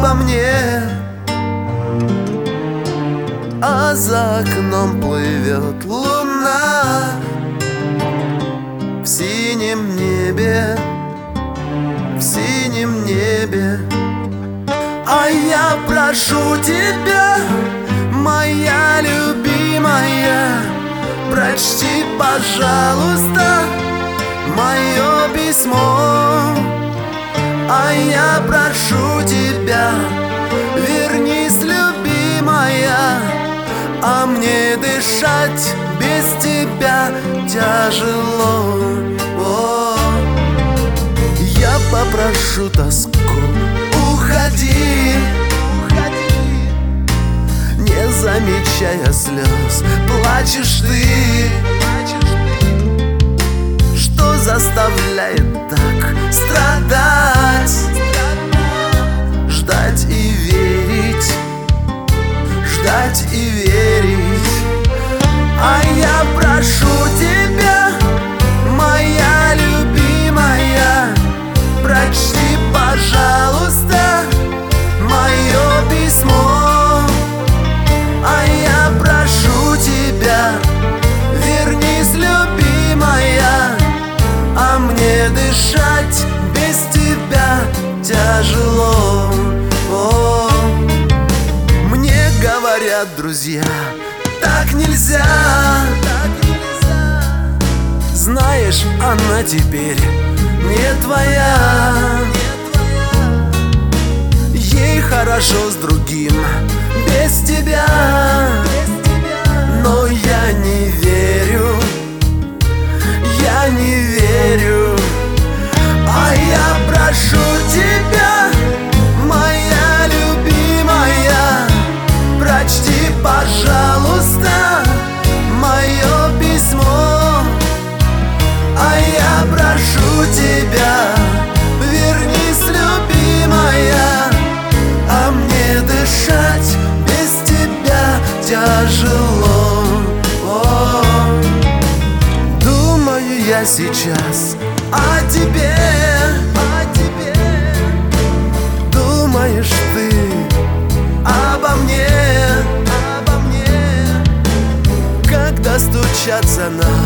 обо мне, а за окном плывет луна в синем небе, в синем небе. А я прошу тебя, моя любимая, прочти, пожалуйста, мое письмо. А я прошу тебя, вернись, любимая, а мне дышать без тебя тяжело. О, я попрошу тоску, уходи, не замечая слез, плачешь ты. Что заставляет так страдать, ждать и верить, ждать и верить? А я прошу тебя, моя любимая, прочти, пожалуйста, мое письмо. А я прошу тебя, вернись, любимая, а мне дышать без тебя тяжело. О, мне говорят друзья, так нельзя, так нельзя. Знаешь, она теперь не твоя, ей хорошо с другим без тебя. Но я не верю, я не верю. А я прошу тебя, моя любимая, прочти, пожалуйста, мое письмо. А я прошу тебя, вернись, любимая, а мне дышать без тебя тяжело. О, думаю я сейчас о тебе, думаешь ты обо мне, когда стучатся на